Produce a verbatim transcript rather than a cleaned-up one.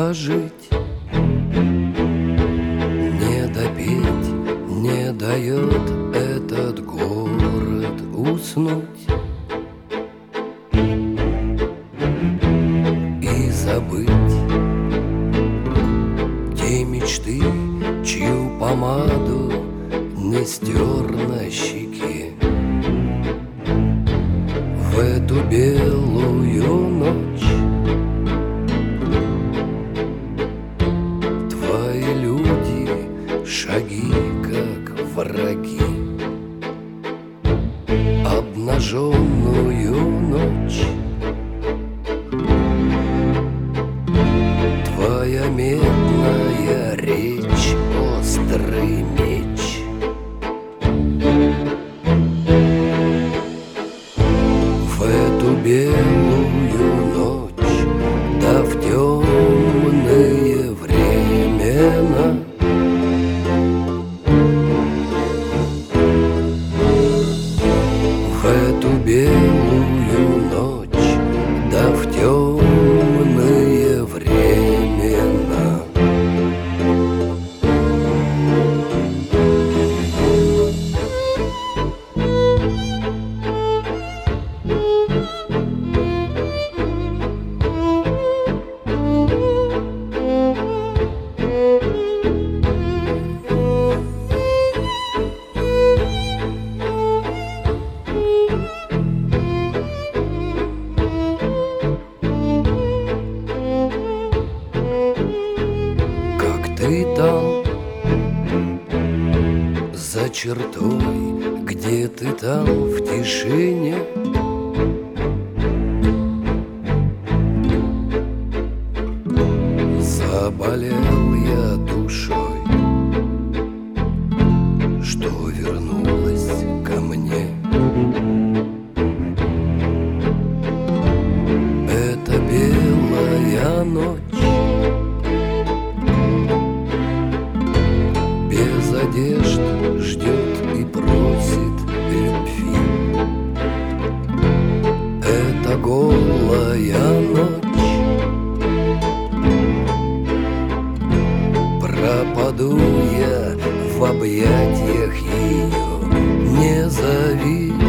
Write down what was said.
дожить, не допеть, не дает этот город уснуть и забыть те мечты, чью помаду не стер на щеке. В эту белую ночь твои люди шаги как враги. Обнаженную ночь твоя медная речь, острый меч. В эту белую ночь, да в темные времена, в эту белую ночь, да в темные времена. Ты там, за чертой, где ты там в тишине, заболел я душой, что вернулась ко мне. Это белая ночь, без одежд ждет и просит любви. Это голая ночь, пропаду я в объятиях ее, не зови.